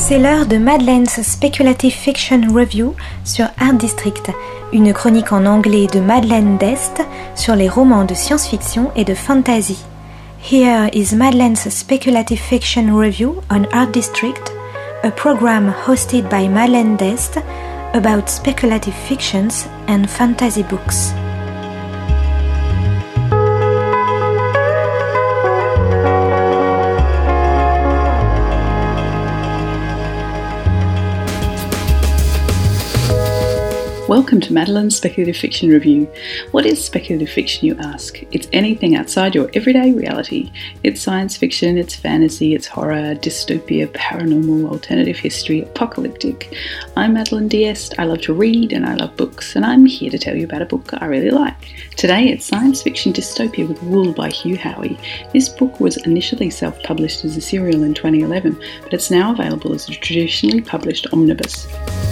C'est l'heure de Madeleine's Speculative Fiction Review sur Art District, une chronique en anglais de Madeleine d'Est sur les romans de science-fiction et de fantasy. Here is Madeleine's Speculative Fiction Review on Art District, a program hosted by Madeleine d'Est about speculative fictions and fantasy books. Welcome to Madeleine's Speculative Fiction Review. What is speculative fiction, you ask? It's anything outside your everyday reality. It's science fiction, it's fantasy, it's horror, dystopia, paranormal, alternative history, apocalyptic. I'm Madeleine d'Est. I love to read and I love books, and I'm here to tell you about a book I really like. Today it's Science Fiction Dystopia with Wool by Hugh Howey. This book was initially self-published as a serial in 2011, but it's now available as a traditionally published omnibus.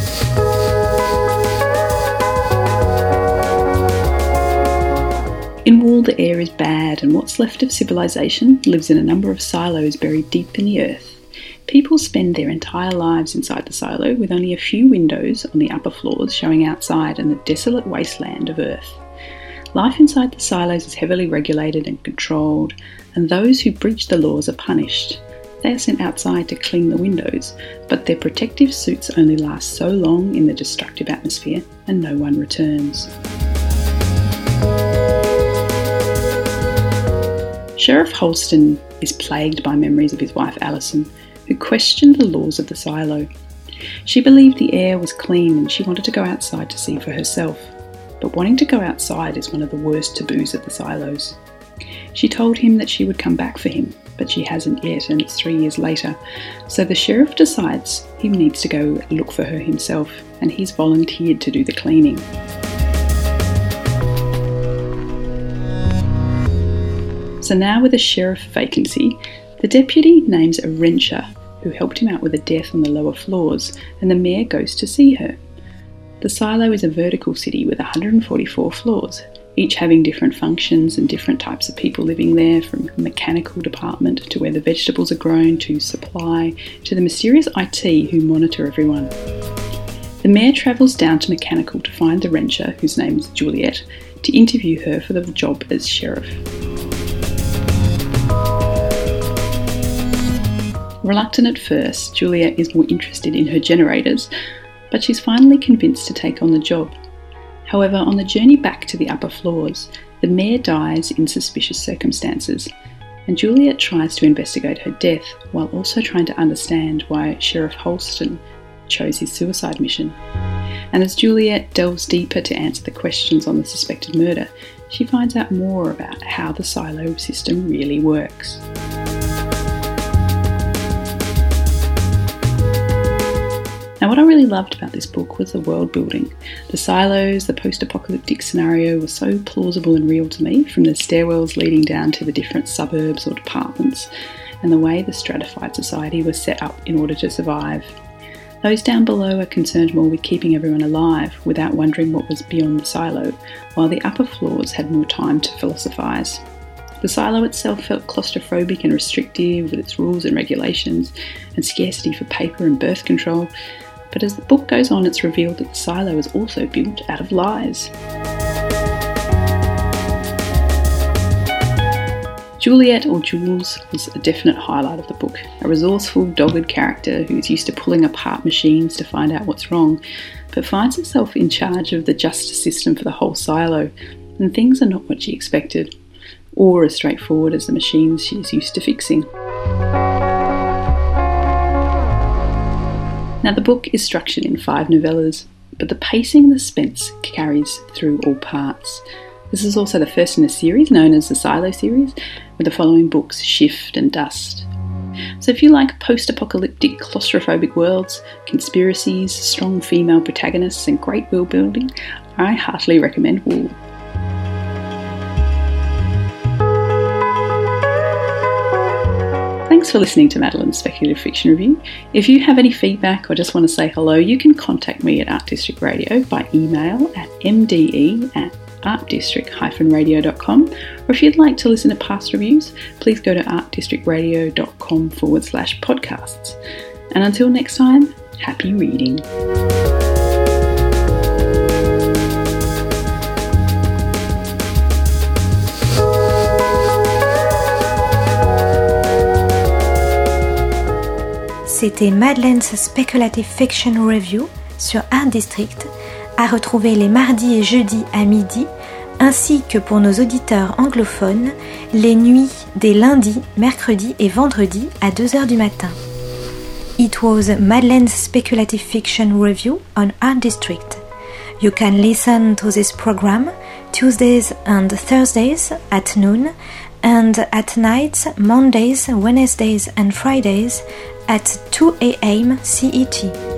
In Wool, the air is bad, and what's left of civilization lives in a number of silos buried deep in the earth. People spend their entire lives inside the silo, with only a few windows on the upper floors showing outside and the desolate wasteland of earth. Life inside the silos is heavily regulated and controlled, and those who breach the laws are punished. They are sent outside to clean the windows, but their protective suits only last so long in the destructive atmosphere, and no one returns. Sheriff Holston is plagued by memories of his wife Alison, who questioned the laws of the silo. She believed the air was clean and she wanted to go outside to see for herself. But wanting to go outside is one of the worst taboos of the silos. She told him that she would come back for him, but she hasn't yet, and it's 3 years later. So the sheriff decides he needs to go look for her himself, and he's volunteered to do the cleaning. So now with a sheriff vacancy, the deputy names a wrencher who helped him out with a death on the lower floors, and the mayor goes to see her. The silo is a vertical city with 144 floors, each having different functions and different types of people living there, from mechanical department to where the vegetables are grown, to supply, to the mysterious IT who monitor everyone. The mayor travels down to mechanical to find the wrencher, whose name is Juliet, to interview her for the job as sheriff. Reluctant at first, Juliet is more interested in her generators, but she's finally convinced to take on the job. However, on the journey back to the upper floors, the mayor dies in suspicious circumstances, and Juliet tries to investigate her death while also trying to understand why Sheriff Holston chose his suicide mission. And as Juliet delves deeper to answer the questions on the suspected murder, she finds out more about how the silo system really works. Now, what I really loved about this book was the world building. The silos, the post-apocalyptic scenario was so plausible and real to me, from the stairwells leading down to the different suburbs or departments, and the way the stratified society was set up in order to survive. Those down below are concerned more with keeping everyone alive without wondering what was beyond the silo, while the upper floors had more time to philosophise. The silo itself felt claustrophobic and restrictive, with its rules and regulations and scarcity for paper and birth control. But as the book goes on, it's revealed that the silo is also built out of lies. Juliet, or Jules, was a definite highlight of the book. A resourceful, dogged character who is used to pulling apart machines to find out what's wrong, but finds herself in charge of the justice system for the whole silo, and things are not what she expected, or as straightforward as the machines she is used to fixing. Now, the book is structured in 5 novellas, but the pacing and the suspense carries through all parts. This is also the first in a series known as the Silo series, with the following books Shift and Dust. So if you like post-apocalyptic claustrophobic worlds, conspiracies, strong female protagonists and great world building, I heartily recommend Wool. Thanks for listening to Madeleine's Speculative Fiction Review. If you have any feedback or just want to say hello, you can contact me at Art District Radio by email at mde@artdistrict-radio.com, or if you'd like to listen to past reviews, please go to artdistrictradio.com/podcasts. And until next time, happy reading. C'était Madelene's Speculative Fiction Review sur Art District, à retrouver les mardis et jeudis à midi, ainsi que pour nos auditeurs anglophones, les nuits des lundis, mercredis et vendredis à 2h du matin. It was Madelene's Speculative Fiction Review on Art District. You can listen to this program Tuesdays and Thursdays at noon, and at night Mondays, Wednesdays and Fridays at 2 a.m. CET.